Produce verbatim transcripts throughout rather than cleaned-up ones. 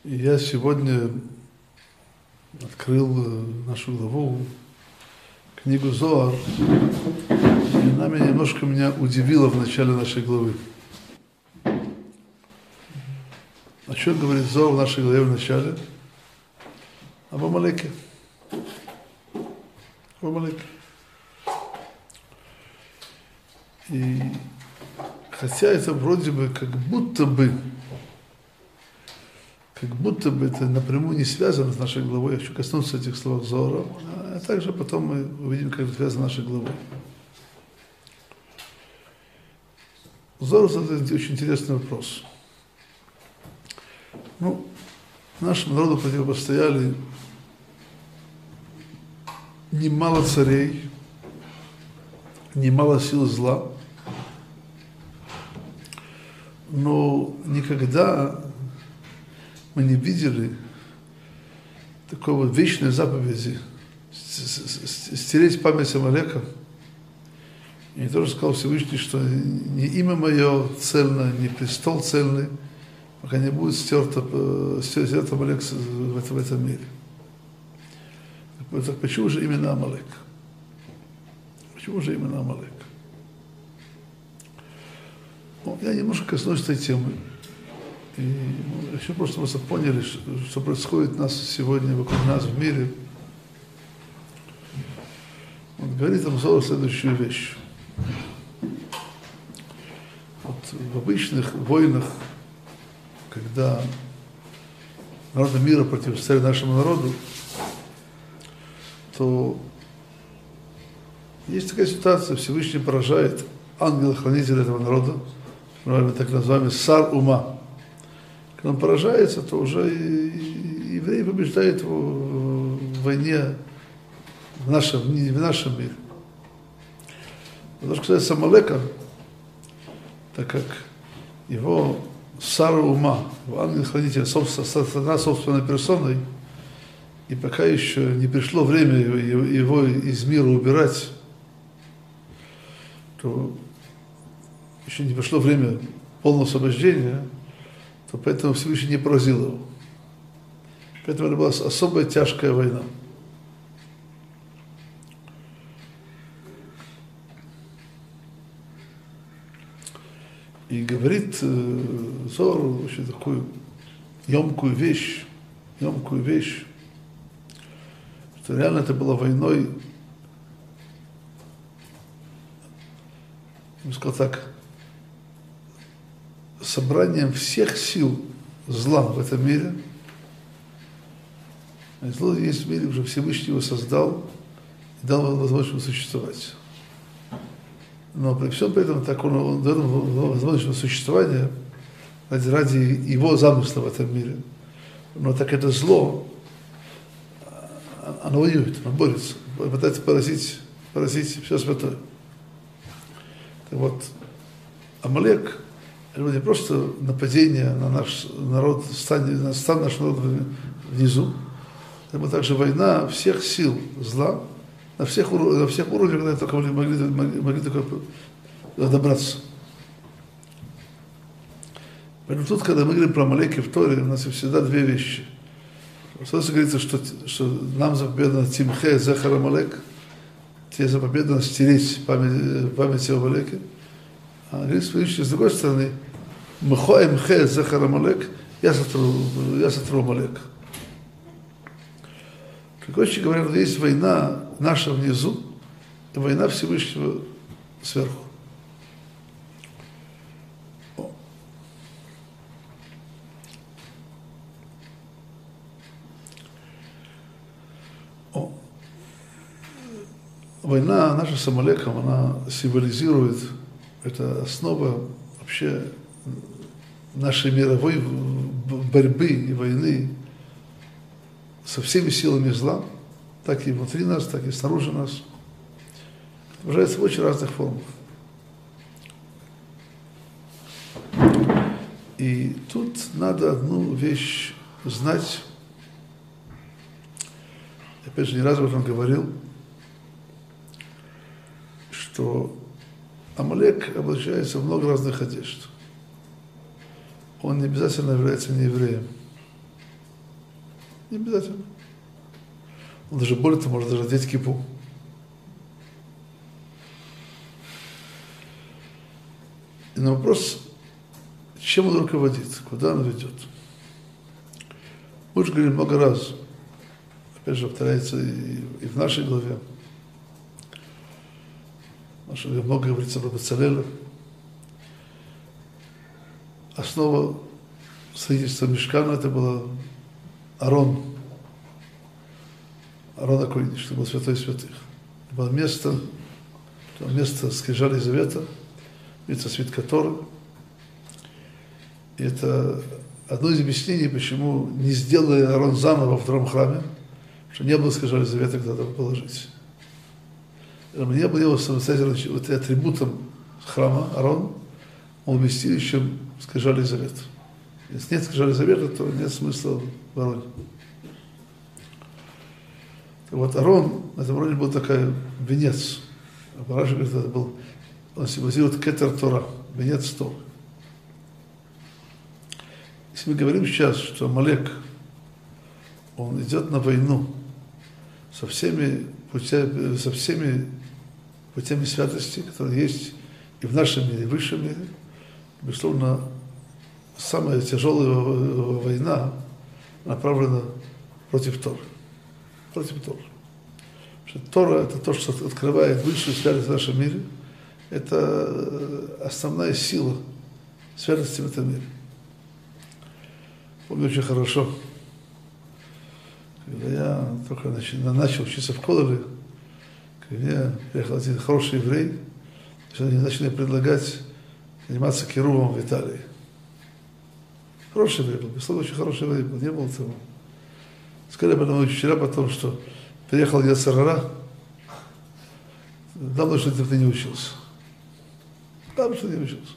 Я сегодня открыл нашу главу, книгу Зоар, и она меня немножко меня удивила в начале нашей главы. О чем говорит Зоар в нашей главе в начале? Об Амалеке. Об Амалеке. И хотя это вроде бы как будто бы как будто бы это напрямую не связано с нашей главой, я хочу коснуться этих слов Зоара, а также потом мы увидим, как это связано с нашей главой. Зоар задает очень интересный вопрос. Ну, нашему народу противопостояли немало царей, немало сил зла, но никогда мы не видели такой вот вечной заповеди стереть память Амалека. И тоже сказал Всевышний, что ни имя мое цельно, ни престол цельный, пока не будет стерто, стерто Амалек в этом, в этом мире. Так почему же именно Амалек? Почему же именно Амалек? Ну, я немножко коснусь этой темы. И ну, еще просто вы поняли, что, что происходит у нас сегодня вокруг нас в мире. Он говорит нам Зоар следующую вещь. Вот в обычных войнах, когда народы мира противостоят нашему народу, то есть такая ситуация, Всевышний поражает ангела-хранителя этого народа, так называемый Сар Ума. Когда он поражается, то уже евреи побеждают его в войне в нашем, в нашем мире. Но что касается Амалека, так как его Сар Ума, его ангел-хранитель, сатана собственной персоной, и пока еще не пришло время его из мира убирать, то еще не пришло время полного освобождения, то поэтому Всевышний не поразил его. Поэтому это была особая тяжкая война. И говорит э, Зоар очень такую емкую вещь, емкую вещь, что реально это была войной, я бы сказал так, собранием всех сил зла в этом мире. И зло есть в мире, уже Всевышний его создал и дал ему возможность существовать. Но при всем при этом так он, он дал ему возможность существования ради, ради его замысла в этом мире. Но так это зло, оно воюет, оно борется, пытается поразить, поразить все святое. Так вот, Амалек — это не просто нападение на наш народ, на стан нашего народа внизу, это была также война всех сил зла, на всех, на всех уровнях, когда только могли, могли, могли только добраться. Поэтому тут, когда мы говорим про Амалека в Торе, у нас есть всегда две вещи. Сразу говорится, что, что нам заповедано Тимхе Зехар Амалек, тебе заповедано стереть память, память о Амалеке. А говорит, с другой стороны, Мхо Эмхе Зехар Амалек, я сотру, я сотру Амалек. Короче говоря, есть война наша внизу и война Всевышнего сверху. О. О. Война наша с Амалеком, она символизирует, это основа вообще нашей мировой борьбы и войны со всеми силами зла, так и внутри нас, так и снаружи нас. Это выражается в очень разных формах. И тут надо одну вещь знать. Опять же, не раз об этом говорил, что Амалек облачается в много разных одежд. Он не обязательно является неевреем. Не обязательно. Он даже более того может даже одеть кипу. И на вопрос, чем он руководит, куда он ведет. Мы уже говорили много раз, опять же, повторяется и, и в нашей главе. В нашей главе много говорится об Бецалеле. Основа строительства Мишкана это было Арон. Арон Акойдиш, это был святой святых. Это было место, место скрижали завета, это свитка Торы. И это одно из объяснений, почему не сделали Арон заново во втором храме, что не было скрижали завета, когда там положить. Не было его самостоятельным вот, атрибутом храма Арон, он вместилищем скрижали завета. Если нет скрижали завета, то нет смысла в Ароне. Вот Арон, на этом Ароне был такой венец. Раши говорит, это был, он символизирует кетер Тора, венец Торы. Если мы говорим сейчас, что Амалек, он идет на войну со всеми путями, со всеми путями святости, которые есть и в нашем мире, и в высшем мире, безусловно, самая тяжелая война направлена против Торы. Против Торы. Потому что Тора – это то, что открывает высшую святость в нашем мире. Это основная сила святости в этом мире. Помню очень хорошо, когда я только начал, начал учиться в Кололе, ко мне приехал один хороший еврей, и они начали предлагать заниматься керувом в Италии. Хороший еврей был, безусловно, очень хороший еврей был, не было того. Сказали об этом вчера потом, что приехал я с Арара, давно что ты не учился. Давно что не учился.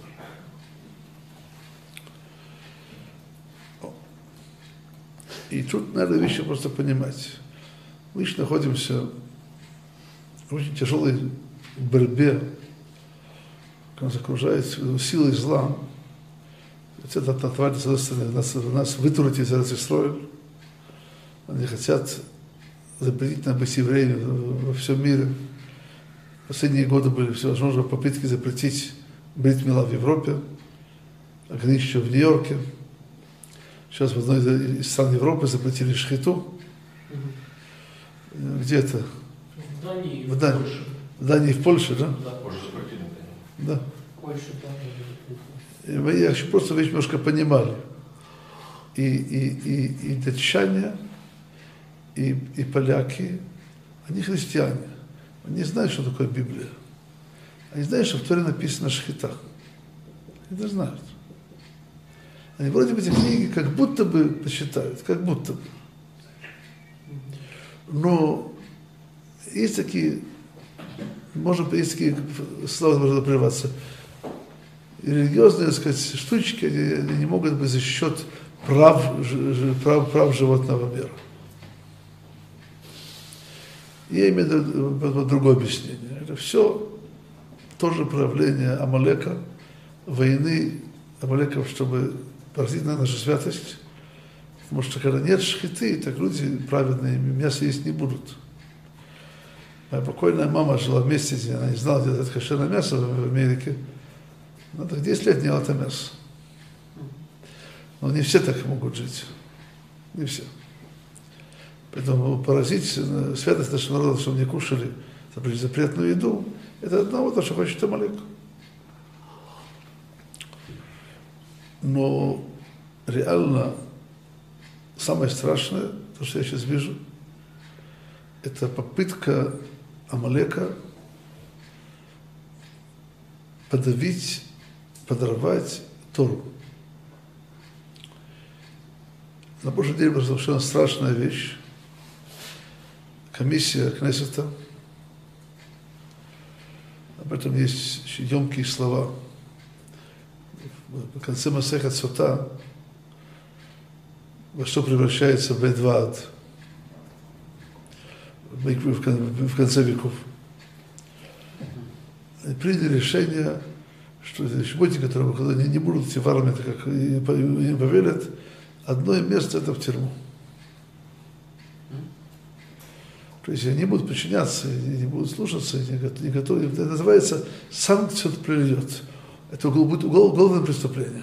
И тут надо вещи просто понимать. Мы еще находимся в очень тяжелой борьбе, когда нас окружает силой зла. Это тварь, с одной стороны, нас, нас вытурить из Эрец-Исроэль. Они хотят запретить нам быть евреями во всем мире. В последние годы были всевозможные попытки запретить брит мила в Европе, ограничить в Нью-Йорке. Сейчас в одной из стран Европы запретили шхиту. Mm-hmm. Где это? В Дании, в, Дан... в Польше. В Дании и в Польше, да? Да, Польша запретили. Да. Польша там. Мы еще просто вещь немножко понимали. И, и, и, и датчане, и, и поляки, они христиане. Они знают, что такое Библия. Они знают, что в Торе написано шхита. Они это знают. Они вроде бы эти книги как будто бы почитают, как будто бы. Но есть такие, может быть, есть такие слова, можно прерваться, религиозные, так сказать, штучки, они, они не могут быть за счет прав, прав, прав животного мира. Я имею в виду другое объяснение. Это все тоже проявление Амалека, войны Амалеков, чтобы поразить на нашу святость. Потому что когда нет шхиты, так люди праведные мясо есть не будут. Моя покойная мама жила в месте, где она не знала, где это кошерное мясо в Америке. Она так десять лет не ела это мясо. Но не все так могут жить. Не все. Поэтому поразить святость нашего народа, чтобы не кушали запретную еду, это одно то, что хочет Амалек. Но реально самое страшное, то, что я сейчас вижу, это попытка Амалека подавить, подорвать Тору. На прошлой неделе была совершенно страшная вещь. Комиссия Кнессета, об этом есть еще емкие слова. В конце Масехет Сота, во что превращается Бедвад в конце веков. Они приняли решение, что работники, которые выходят, не, не будут идти в армию, как им повелят, одно место это в тюрьму. То есть они не будут подчиняться, не будут слушаться, не готовы. Это называется санкция приведет. Это будет уголовное преступление.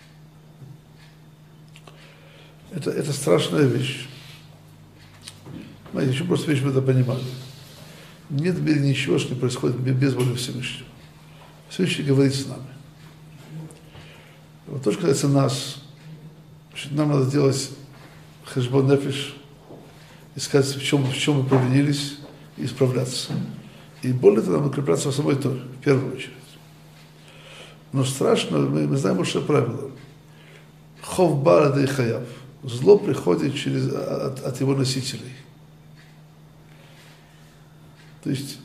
Это, это страшная вещь. Знаете, еще просто вещь, мы это понимали. Нет в мире ничего, что не происходит без воли Всевышнего. Всевышний говорит с нами. Вот то, что касается нас, значит, нам надо делать хэшбон нефиш, искать, в чем, в чем мы провинились, и исправляться. И более того, нам укрепляться в самой Торе, в первую очередь. Но страшно, мы, мы знаем большое правило. Хов ба'ада и хаяв. Зло приходит через, от, от его носителей. То есть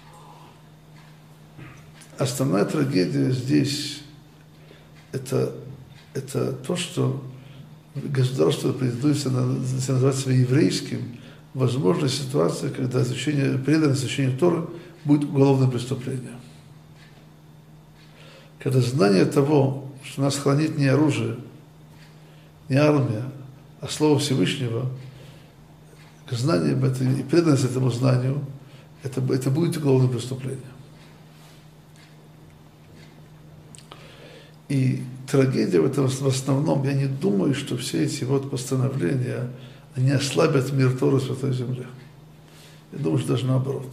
основная трагедия здесь это, это то, что государство претендует называть себя еврейским, возможна ситуация, когда изучение, преданное изучению Торы будет уголовным преступлением. Когда знание того, что нас хранит не оружие, не армия, а Слово Всевышнего, знание об этом и преданность этому знанию, это, это будет уголовное преступление. И трагедия в этом в основном, я не думаю, что все эти вот постановления, они ослабят мир Торы в Святой Земле. Я думаю, что даже наоборот.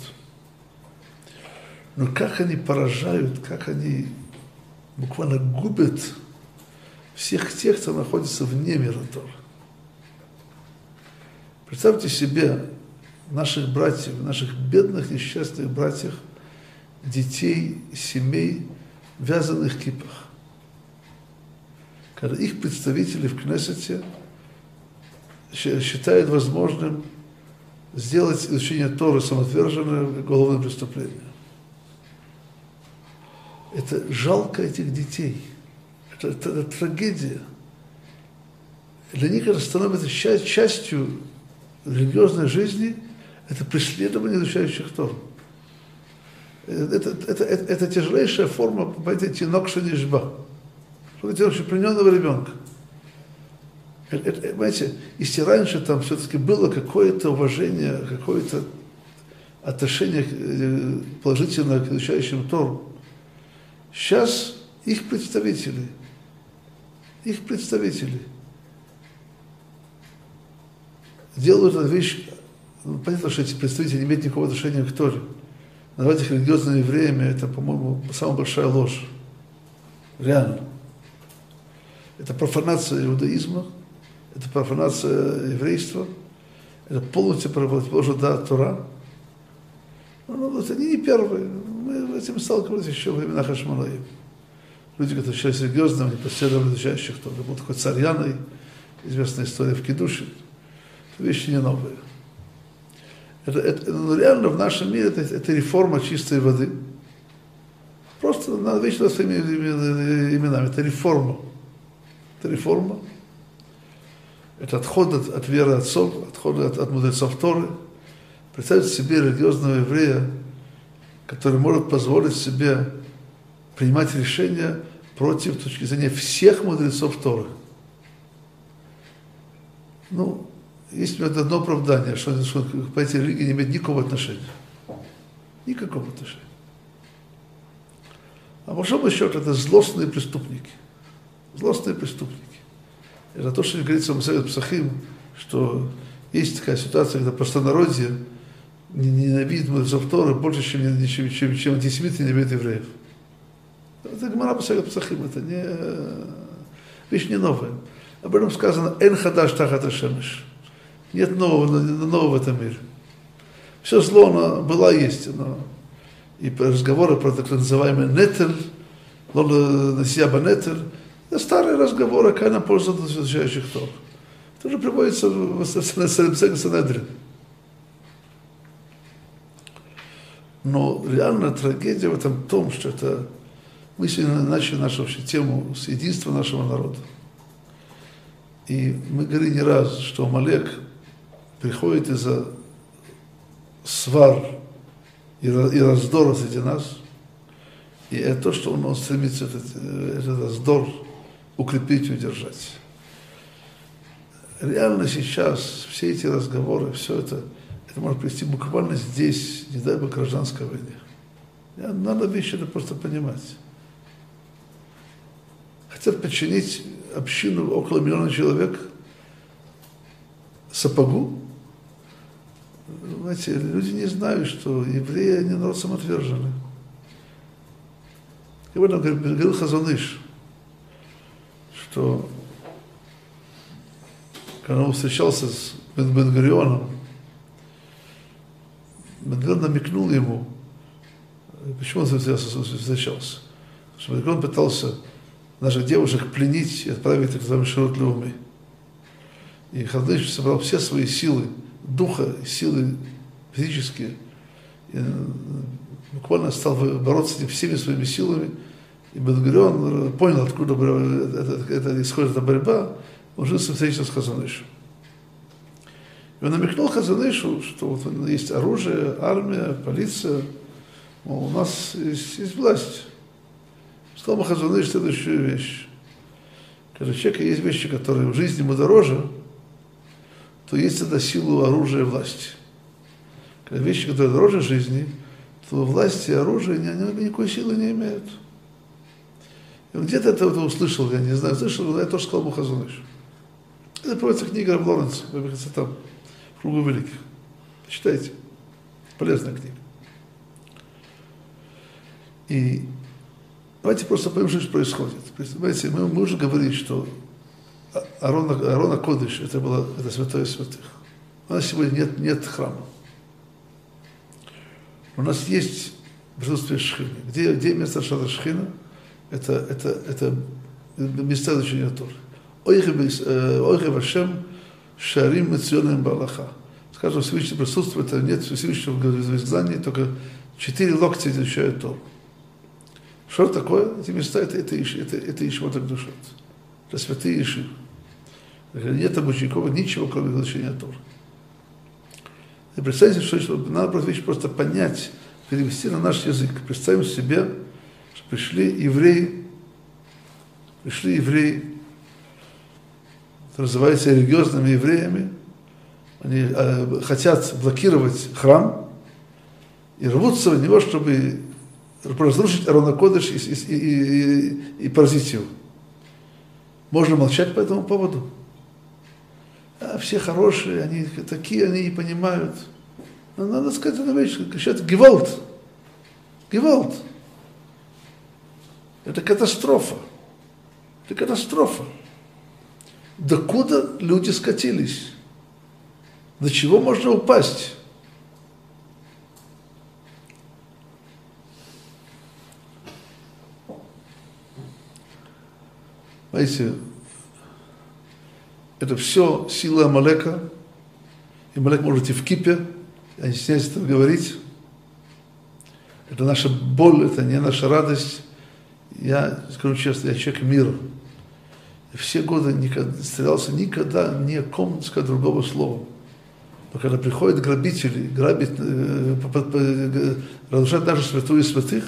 Но как они поражают, как они буквально губят всех тех, кто находится вне мира Торы. Представьте себе наших братьев, наших бедных, несчастных братьев, детей, семей, вязаных кипах. Когда их представители в Кнессете считают возможным сделать изучение Торы самоотверженное уголовное преступление. Это жалко этих детей. Это, это, это трагедия. Для них это становится часть, частью религиозной жизни, это преследование изучающих Тору. Это, это, это, это тяжелейшая форма, понимаете, тинок шенишба. Что делаешь плененного ребенка. Это, это, понимаете, если раньше там все-таки было какое-то уважение, какое-то отношение положительное к изучающим Тору, сейчас их представители, их представители делают эту вещь. Понятно, что эти представители не имеют никакого отношения к Торе. Называть их религиозными евреями, это, по-моему, самая большая ложь. Реально. Это профанация иудаизма, это профанация еврейства, это полностью противоположно Тора. Ну, это они не первые. Мы с этим сталкивались еще во времена Хашмонаим. Люди, которые считались религиозными, они последовали изучающих Тору. Был такой царь Яной, известная история в Кидуше. Это вещи не новые. Это, это, ну, реально в нашем мире это, это реформа чистой воды. Просто надо вещи своими именами. Это реформа. Это реформа. Это отход от, от веры отцов, отход от, от мудрецов Торы. Представьте себе религиозного еврея, который может позволить себе принимать решения против точки зрения всех мудрецов Торы. Ну, есть у меня одно оправдание, что, что по этой религии не имеет никакого отношения. Никакого отношения. А по большому счету это злостные преступники. Злостные преступники. Это то, что говорится в Масехет Псахим, что есть такая ситуация, когда простонародье ненавидит мудрецов Торы больше, чем, чем, чем, чем антисемиты ненавидят евреев. Это Гемара Масехет Псахим, это не, вещь не новая. Об этом сказано «Эн хадаш тахат ашемеш». Нет нового, нового в этом мире. Все зло, оно была есть. Оно, и разговоры про так называемый нетель, насияба нетель, это старые разговоры, как она пользуется изучающих Тор. Это уже приводится в Санедрин. Но реально трагедия в этом том, что это мы сегодня начали нашу вообще тему с единства нашего народа. И мы говорили не раз, что Амалек приходит из-за свар и раздора среди нас, и это то, что он, он стремится этот, этот раздор укрепить и удержать. Реально сейчас все эти разговоры, все это, это может привести буквально здесь, не дай бог, к гражданской войне. Надо вещи это просто понимать. Хотят подчинить общину около миллиона человек сапогу. Знаете, люди не знают, что евреи, они народ самоотверженный. И об этом говорил Хазон Иш, что когда он встречался с Бен-Гурионом, Бен-Гурион намекнул ему, почему он встречался. Потому что Бен-Гурион пытался наших девушек пленить и отправить их в Широт Леуми. И Хазон Иш собрал все свои силы духа, силы физические, и буквально стал бороться с ним всеми своими силами. И Бен-Гурион понял, откуда это, это исходит эта борьба, он жил встречался с Хазон Ишем. И он намекнул Хазон Ишу, что вот есть оружие, армия, полиция, мол, у нас есть, есть власть. Сказал Хазон Иш следующую вещь. Когда у человека есть вещи, которые в жизни ему дороже, то есть это силу оружия и власти. Когда вещи, которые дороже жизни, то власть и оружие они никакой силы не имеют. И он где-то это услышал, я не знаю, слышал, но я тоже сказал ему Хазон Иш. Это приводится книга Рав Лоренца, там, в Кругу Великих. Почитайте. Полезная книга. И давайте просто поймем, что происходит. Понимаете, мы, мы уже говорили, что Арона, Арона Кодыш, это было это святое святых. У нас сегодня нет, нет храма. У нас есть присутствие Шхины. Где, где место Шата Шхина? Это, это, это места изучения Торы. Ойхе Вашем Шарим Меционем Балаха. Скажем, Всевышний присутствует, это нет Всевышнего в изгнании, только четыре локтя изучают Тору. Что такое? Эти места, это, это, это, это Ишмот Ак-Душот. Это святые Иши. Нет там учеников, ничего, кроме изучения Торы. И представьте, что, что надо просто, вещь просто понять, перевести на наш язык. Представим себе, что пришли евреи, пришли евреи, называются религиозными евреями, они э, хотят блокировать храм и рвутся в него, чтобы разрушить Арона Кодыш и, и, и, и, и поразить его. Можно молчать по этому поводу? А все хорошие, они такие, они не понимают. Но надо сказать эту вещь, кричат Гевалт. Гевалт. Это катастрофа. Это катастрофа. Докуда люди скатились? До чего можно упасть? Знаете, это все сила Амалека. И Амалек может и в кипе, я не стесняюсь это говорить. Это наша боль, это не наша радость. Я скажу честно, я человек мира. И все годы никогда, старался никогда ни о ком сказать другого слова. Но когда приходят грабители, грабить, э, разрушать нашу святую святых,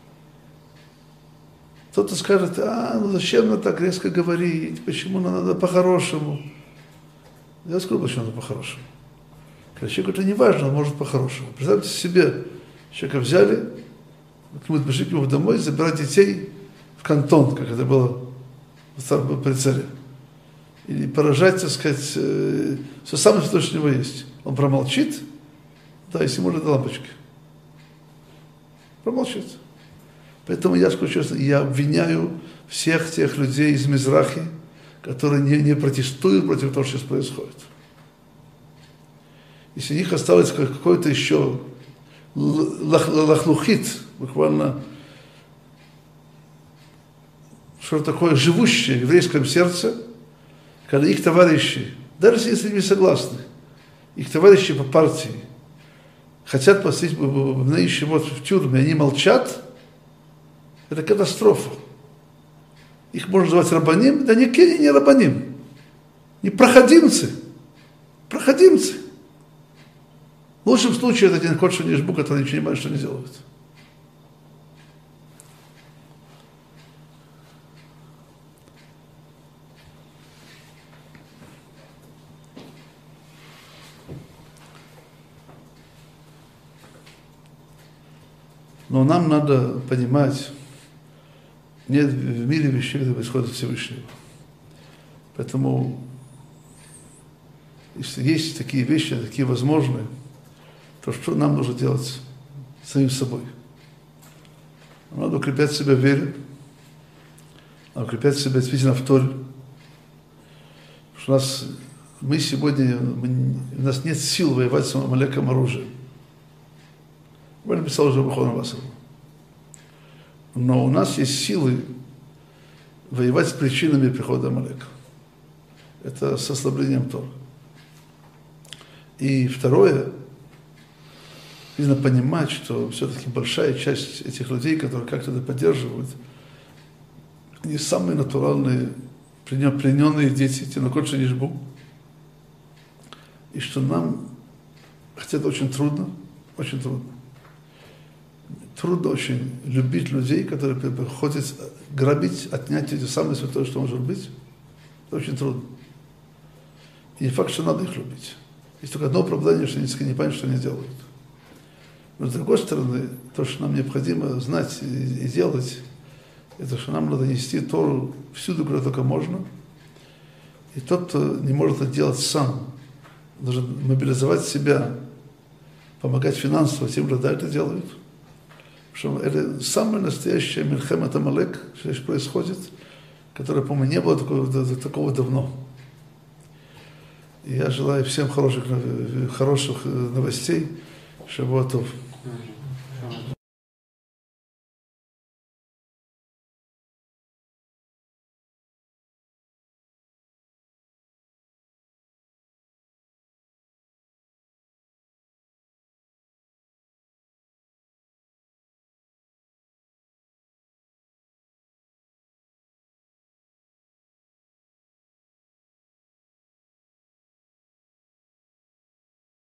кто-то скажет, а, ну зачем надо так резко говорить, почему надо по-хорошему? Я скажу, почему надо по-хорошему. Когда человеку это не важно, он может по-хорошему. Представьте себе, человека взяли, к нему пришли к нему домой, забирать детей в кантон, как это было при царе. Или поражать, так сказать, все самое, что у него есть. Он промолчит, да, если может, до лампочки. Промолчит. Поэтому я скажу честно, я обвиняю всех тех людей из Мизрахи, которые не, не протестуют против того, что сейчас происходит. Если у них осталось какой-то еще лах, лахлухит, буквально, что такое живущее в еврейском сердце, когда их товарищи, даже если не согласны, их товарищи по партии хотят посадить на ищемот в тюрьме, они молчат, это катастрофа. Их можно называть рабаним, да никакие не рабаним, не проходимцы, проходимцы. В лучшем случае это один кот шанишбу, который ничего не понимает, что они делают. Но нам надо понимать, нет в мире вещей, которые происходят от Всевышнего. Поэтому, если есть такие вещи, такие возможные, то что нам нужно делать самим собой? Надо укреплять себя в вере, надо укреплять себя действительно в Торе. Потому что у нас, мы сегодня, мы, у нас нет сил воевать с Амалеком оружием. Я написал уже Бухона Васова. Но у нас есть силы воевать с причинами прихода Амалека. Это с ослаблением Тора. И второе, нужно понимать, что все-таки большая часть этих людей, которые как-то это поддерживают, они самые натуральные, плененные дети, тинокот нишбу. И что нам, хотя это очень трудно, очень трудно, трудно очень любить людей, которые приходят грабить, отнять это самое святое, что может быть. Это очень трудно. И не факт, что надо их любить. Есть только одно оправдание, что они не понимают, что они делают. Но с другой стороны, то, что нам необходимо знать и, и делать, это что нам надо нести Тору всюду, куда только можно. И тот, кто не может это делать сам, должен мобилизовать себя, помогать финансово тем, кто это делают. Потому что это самая настоящая мильхемет Амалек, что здесь происходит, которая, по-моему, не было такого, такого давно. И я желаю всем хороших, хороших новостей. Шавуа тов.